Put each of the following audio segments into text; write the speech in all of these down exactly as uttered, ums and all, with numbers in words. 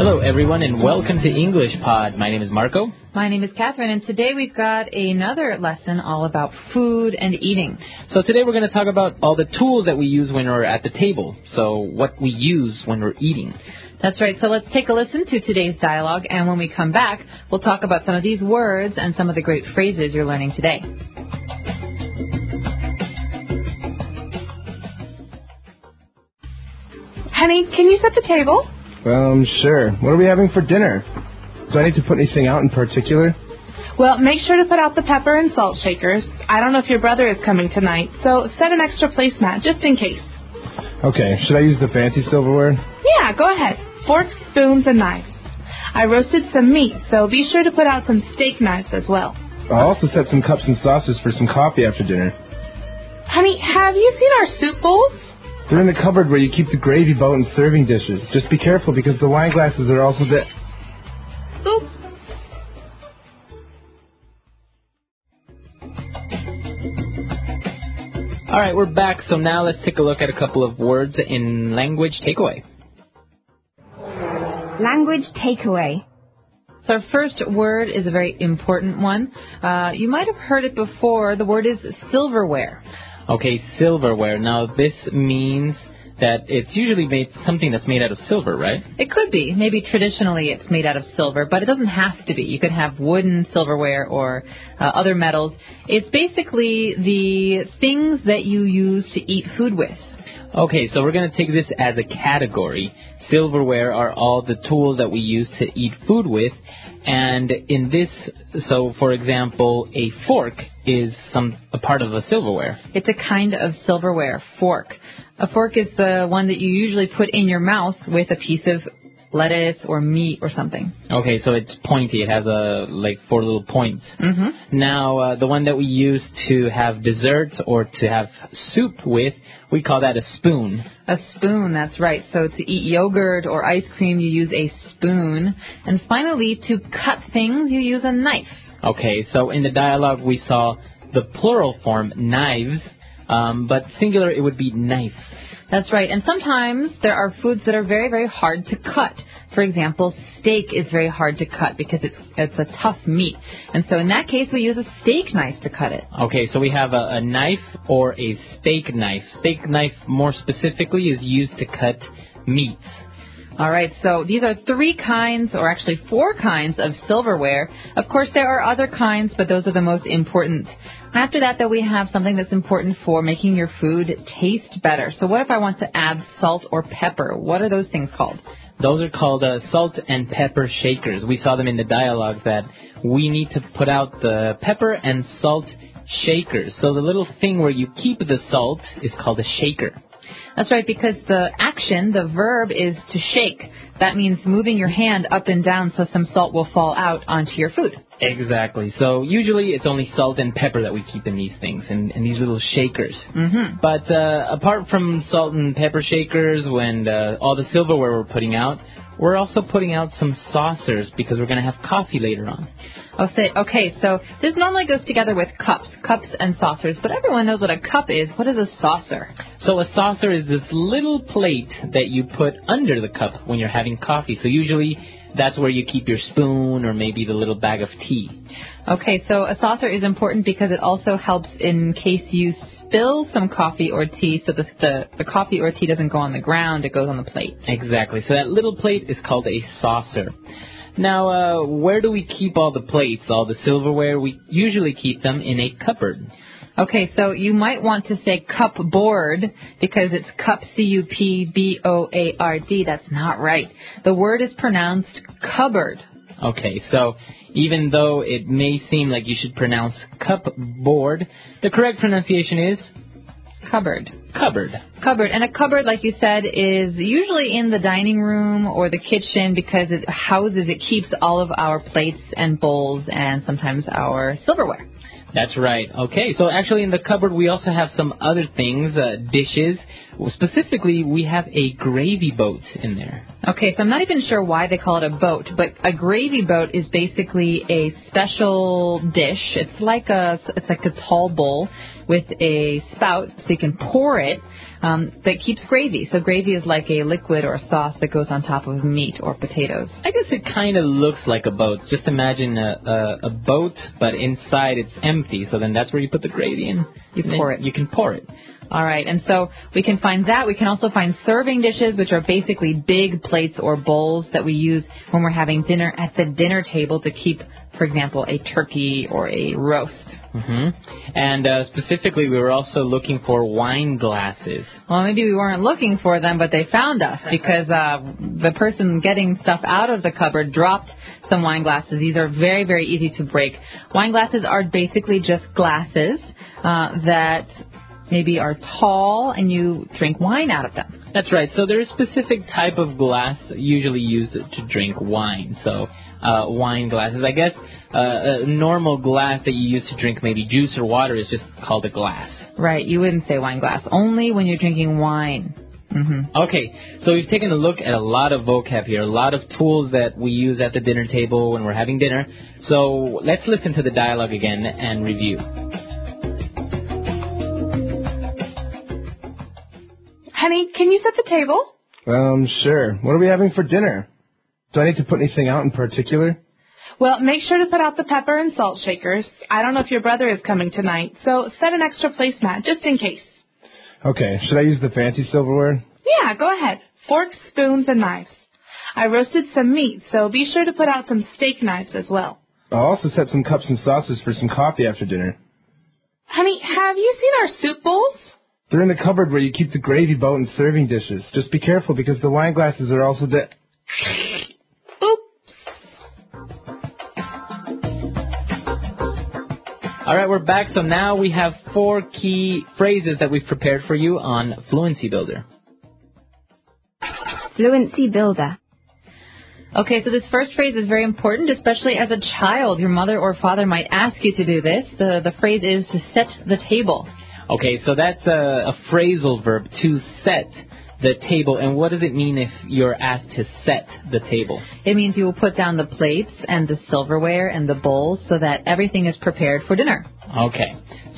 Hello, everyone, and welcome to English Pod. My name is Marco. My name is Catherine, and today we've got another lesson all about food and eating. So today we're going to talk about all the tools that we use when we're at the table. So what we use when we're eating. That's right. So let's take a listen to today's dialogue, and when we come back, we'll talk about some of these words and some of the great phrases you're learning today. Honey, can you set the table? Um, sure. What are we having for dinner? Do I need to put anything out in particular? Well, make sure to put out the pepper and salt shakers. I don't know if your brother is coming tonight, so set an extra placemat just in case. Okay, should I use the fancy silverware? Yeah, go ahead. Forks, spoons, and knives. I roasted some meat, so be sure to put out some steak knives as well. I'll also set some cups and saucers for some coffee after dinner. Honey, have you seen our soup bowls? They're in the cupboard where you keep the gravy boat and serving dishes. Just be careful because the wine glasses are also the... Oop. All right, we're back. So now let's take a look at a couple of words in language takeaway. Language takeaway. So our first word is a very important one. Uh, you might have heard it before. The word is silverware. Okay, silverware. Now, this means that it's usually made something that's made out of silver, right? It could be. Maybe traditionally it's made out of silver, but it doesn't have to be. You could have wooden silverware or uh, other metals. It's basically the things that you use to eat food with. Okay, so we're going to take this as a category. Silverware are all the tools that we use to eat food with. And in this, so for example, a fork is some a part of a silverware. It's a kind of silverware, fork. A fork is the one that you usually put in your mouth with a piece of lettuce or meat or something. Okay, so it's pointy. It has a like four little points. Mm-hmm. Now, uh, the one that we use to have desserts or to have soup with, we call that a spoon. A spoon, that's right. So to eat yogurt or ice cream, you use a spoon. And finally, to cut things, you use a knife. Okay, so in the dialogue, we saw the plural form, knives, um, but singular, it would be knife. That's right. And sometimes there are foods that are very, very hard to cut. For example, steak is very hard to cut because it's it's a tough meat. And so in that case, we use a steak knife to cut it. Okay, so we have a, a knife or a steak knife. Steak knife, more specifically, is used to cut meats. All right, so these are three kinds, or actually four kinds of silverware. Of course, there are other kinds, but those are the most important. After that, though, we have something that's important for making your food taste better. So what if I want to add salt or pepper? What are those things called? Those are called uh, salt and pepper shakers. We saw them in the dialogue that we need to put out the pepper and salt shakers. So the little thing where you keep the salt is called a shaker. That's right, because the action, the verb, is to shake. That means moving your hand up and down so some salt will fall out onto your food. Exactly. So usually it's only salt and pepper that we keep in these things, in, in these little shakers. Mm-hmm. But uh, apart from salt and pepper shakers, when uh, all the silverware we're putting out, we're also putting out some saucers because we're going to have coffee later on. Okay, so this normally goes together with cups, cups and saucers, but everyone knows what a cup is. What is a saucer? So a saucer is this little plate that you put under the cup when you're having coffee. So usually that's where you keep your spoon or maybe the little bag of tea. Okay, so a saucer is important because it also helps in case you spill some coffee or tea so the, the, the coffee or tea doesn't go on the ground, it goes on the plate. Exactly. So that little plate is called a saucer. Now, uh, where do we keep all the plates, all the silverware? We usually keep them in a cupboard. Okay, so you might want to say cupboard because it's cup, C U P B O A R D. That's not right. The word is pronounced cupboard. Okay, so even though it may seem like you should pronounce cupboard, the correct pronunciation is cupboard. Cupboard. Cupboard. And a cupboard, like you said, is usually in the dining room or the kitchen because it houses, it keeps all of our plates and bowls and sometimes our silverware. That's right. Okay, so actually in the cupboard we also have some other things, uh, dishes. well, specifically, we have a gravy boat in there. Okay, so I'm not even sure why they call it a boat, but a gravy boat is basically a special dish. It's like a it's like a tall bowl with a spout, so you can pour it, um, that keeps gravy. So gravy is like a liquid or a sauce that goes on top of meat or potatoes. I guess it kind of looks like a boat. Just imagine a, a, a boat, but inside it's empty. So then that's where you put the gravy in. You pour it. You can pour it. All right, and so we can find that. We can also find serving dishes, which are basically big plates or bowls that we use when we're having dinner at the dinner table to keep, for example, a turkey or a roast. Mm-hmm. And uh, specifically, we were also looking for wine glasses. Well, maybe we weren't looking for them, but they found us because uh, the person getting stuff out of the cupboard dropped some wine glasses. These are very, very easy to break. Wine glasses are basically just glasses uh, that maybe are tall and you drink wine out of them. That's right. So there's a specific type of glass usually used to drink wine. So uh, wine glasses. I guess uh, a normal glass that you use to drink maybe juice or water is just called a glass. Right. You wouldn't say wine glass. Only when you're drinking wine. Mm-hmm. Okay. So we've taken a look at a lot of vocab here, a lot of tools that we use at the dinner table when we're having dinner. So let's listen to the dialogue again and review. Honey, can you set the table? Um, sure. What are we having for dinner? Do I need to put anything out in particular? Well, make sure to put out the pepper and salt shakers. I don't know if your brother is coming tonight, so set an extra placemat just in case. Okay. Should I use the fancy silverware? Yeah, go ahead. Forks, spoons, and knives. I roasted some meat, so be sure to put out some steak knives as well. I'll also set some cups and saucers for some coffee after dinner. Honey, have you seen our soup bowls? They're in the cupboard where you keep the gravy boat and serving dishes. Just be careful because the wine glasses are also de- Oops. All right, we're back. So now we have four key phrases that we've prepared for you on Fluency Builder. Fluency Builder. Okay, so this first phrase is very important, especially as a child. Your mother or father might ask you to do this. The, the phrase is to set the table. Okay, so that's a, a phrasal verb, to set the table. And what does it mean if you're asked to set the table? It means you will put down the plates and the silverware and the bowls so that everything is prepared for dinner. Okay,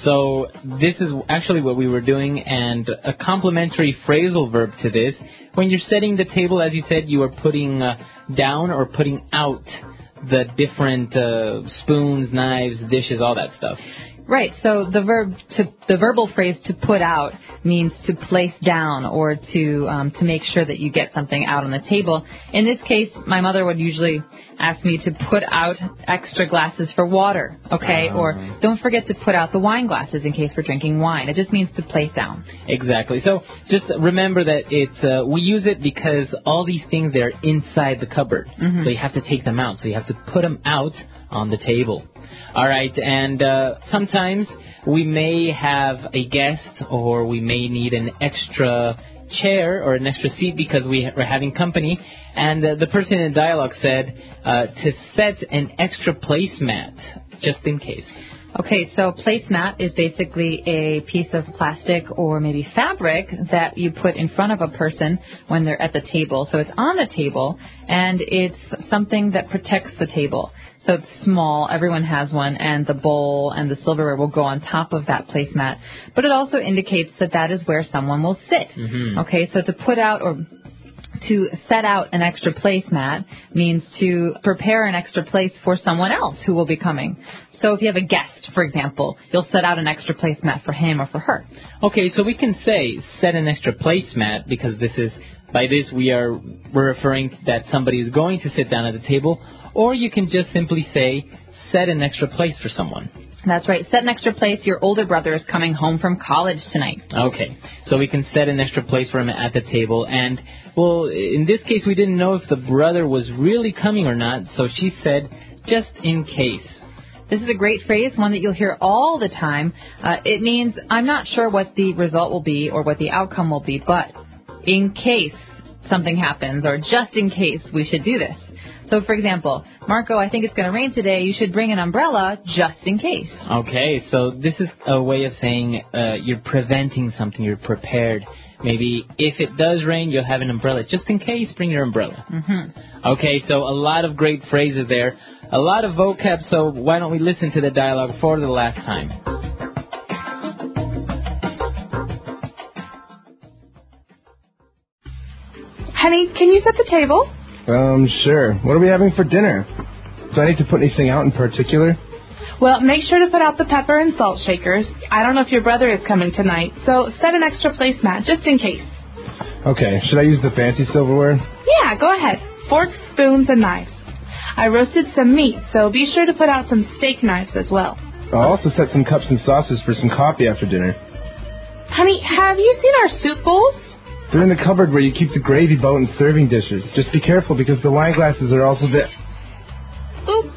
so this is actually what we were doing, and a complementary phrasal verb to this. When you're setting the table, as you said, you are putting uh, down or putting out the different uh, spoons, knives, dishes, all that stuff. Right. So the verb to the verbal phrase to put out means to place down or to um, to make sure that you get something out on the table. In this case, my mother would usually ask me to put out extra glasses for water, okay? Uh, or don't forget to put out the wine glasses in case we're drinking wine. It just means to place down. Exactly. So just remember that it's uh, we use it because all these things, they're inside the cupboard. Mm-hmm. So you have to take them out. So you have to put them out on the table. All right, and uh, sometimes we may have a guest or we may need an extra chair or an extra seat because we are having company, and uh, the person in the dialogue said uh, to set an extra placemat just in case. Okay, so placemat is basically a piece of plastic or maybe fabric that you put in front of a person when they're at the table. So it's on the table, and it's something that protects the table. So it's small, everyone has one, and the bowl and the silverware will go on top of that placemat. But it also indicates that that is where someone will sit. Mm-hmm. Okay, so to put out or to set out an extra placemat means to prepare an extra place for someone else who will be coming. So if you have a guest, for example, you'll set out an extra placemat for him or for her. Okay, so we can say set an extra placemat because this is, by this we are we're referring that somebody is going to sit down at the table. Or you can just simply say, set an extra place for someone. That's right. Set an extra place. Your older brother is coming home from college tonight. Okay. So we can set an extra place for him at the table. And, well, in this case, we didn't know if the brother was really coming or not. So she said, just in case. This is a great phrase, one that you'll hear all the time. Uh, it means I'm not sure what the result will be or what the outcome will be, but in case something happens or just in case we should do this. So, for example, Marco, I think it's going to rain today. You should bring an umbrella just in case. Okay, so this is a way of saying uh, you're preventing something, you're prepared. Maybe if it does rain, you'll have an umbrella. Just in case, bring your umbrella. Mm-hmm. Okay, so a lot of great phrases there. A lot of vocab, so why don't we listen to the dialogue for the last time? Honey, can you set the table? Um, sure. What are we having for dinner? Do I need to put anything out in particular? Well, make sure to put out the pepper and salt shakers. I don't know if your brother is coming tonight, so set an extra placemat just in case. Okay, should I use the fancy silverware? Yeah, go ahead. Forks, spoons, and knives. I roasted some meat, so be sure to put out some steak knives as well. I'll also set some cups and saucers for some coffee after dinner. Honey, have you seen our soup bowls? They're in the cupboard where you keep the gravy boat and serving dishes. Just be careful because the wine glasses are also there. Oop.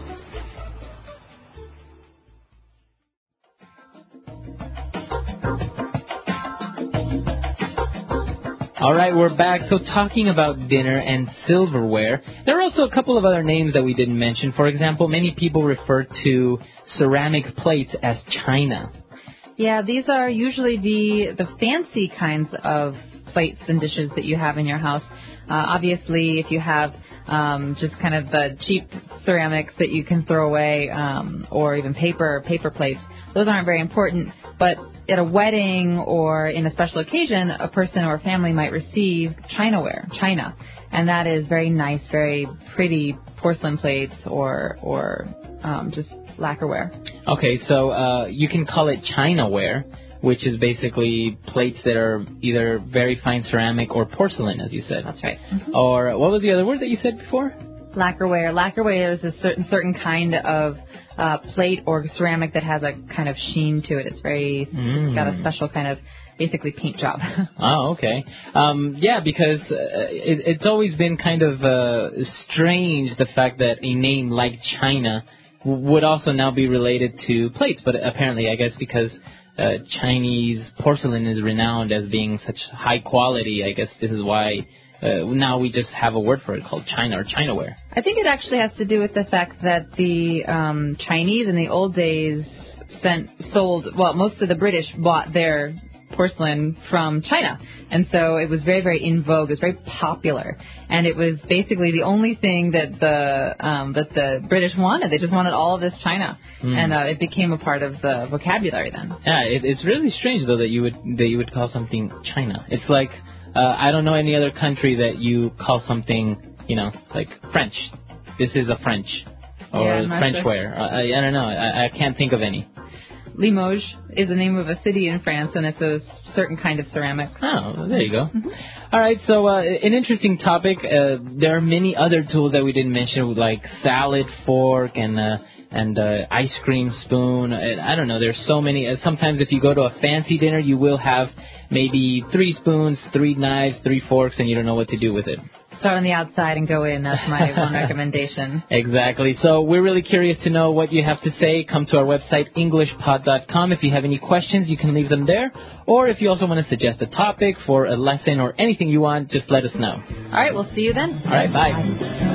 All right, we're back. So talking about dinner and silverware, there are also a couple of other names that we didn't mention. For example, many people refer to ceramic plates as china. Yeah, these are usually the, the fancy kinds of plates and dishes that you have in your house. Uh, obviously, if you have um, just kind of the cheap ceramics that you can throw away, um, or even paper paper plates, those aren't very important. But at a wedding or in a special occasion, a person or a family might receive chinaware, china, and that is very nice, very pretty porcelain plates or or um, just lacquerware. Okay, so uh, you can call it chinaware, which is basically plates that are either very fine ceramic or porcelain, as you said. That's right. Mm-hmm. Or what was the other word that you said before? Lacquerware. Lacquerware is a certain certain kind of uh, plate or ceramic that has a kind of sheen to it. It's very, mm. it's got a special kind of basically paint job. Oh, okay. Um, yeah, because uh, it, it's always been kind of uh, strange the fact that a name like China w- would also now be related to plates. But apparently, I guess because uh, Chinese porcelain is renowned as being such high quality, I guess this is why uh, now we just have a word for it called China or Chinaware. I think it actually has to do with the fact that the um, Chinese in the old days sent, sold, well, most of the British bought their porcelain from China. And so it was very, very in vogue. It was very popular. And it was basically the only thing that the um, that the British wanted. They just wanted all of this China. Mm. And uh, it became a part of the vocabulary then. Yeah, it, it's really strange, though, that you would that you would call something China. It's like, uh, I don't know any other country that you call something, you know, like French. This is a French. Or yeah, Frenchware. I, I don't know. I, I can't think of any. Limoges is the name of a city in France, and it's a certain kind of ceramic. Oh, there you go. Mm-hmm. All right, so uh, an interesting topic. Uh, there are many other tools that we didn't mention, like salad fork and uh, and uh, ice cream spoon. And I don't know. There's so many. Uh, sometimes if you go to a fancy dinner, you will have maybe three spoons, three knives, three forks, and you don't know what to do with it. Start on the outside and go in. That's my one recommendation. Exactly. So we're really curious to know what you have to say. Come to our website, english pod dot com. If you have any questions, you can leave them there. Or if you also want to suggest a topic for a lesson or anything you want, just let us know. All right. We'll see you then. All right. Bye. Bye.